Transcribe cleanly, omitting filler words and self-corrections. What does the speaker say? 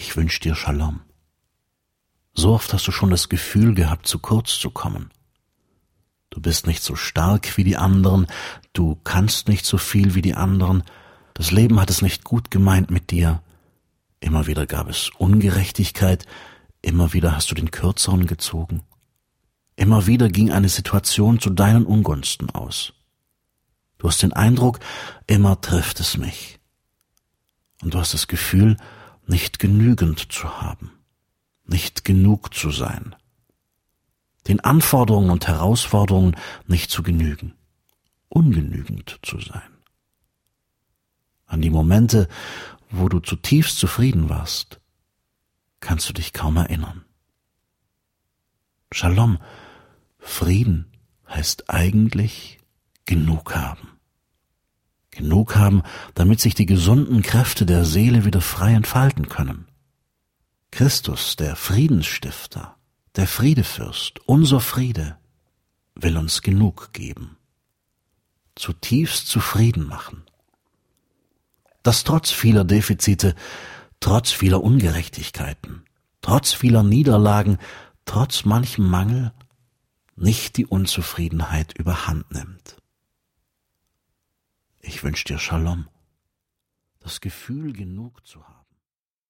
Ich wünsch dir Shalom. So oft hast du schon das Gefühl gehabt, zu kurz zu kommen. Du bist nicht so stark wie die anderen, du kannst nicht so viel wie die anderen, das Leben hat es nicht gut gemeint mit dir. Immer wieder gab es Ungerechtigkeit, immer wieder hast du den Kürzeren gezogen. Immer wieder ging eine Situation zu deinen Ungunsten aus. Du hast den Eindruck, immer trifft es mich. Und du hast das Gefühl, nicht genügend zu haben, nicht genug zu sein, den Anforderungen und Herausforderungen nicht zu genügen, ungenügend zu sein. An die Momente, wo du zutiefst zufrieden warst, kannst du dich kaum erinnern. Shalom, Frieden heißt eigentlich genug haben. Genug haben, damit sich die gesunden Kräfte der Seele wieder frei entfalten können. Christus, der Friedensstifter, der Friedefürst, unser Friede, will uns genug geben, zutiefst zufrieden machen. Dass trotz vieler Defizite, trotz vieler Ungerechtigkeiten, trotz vieler Niederlagen, trotz manchem Mangel nicht die Unzufriedenheit überhand nimmt. Ich wünsch dir Shalom, das Gefühl, genug zu haben.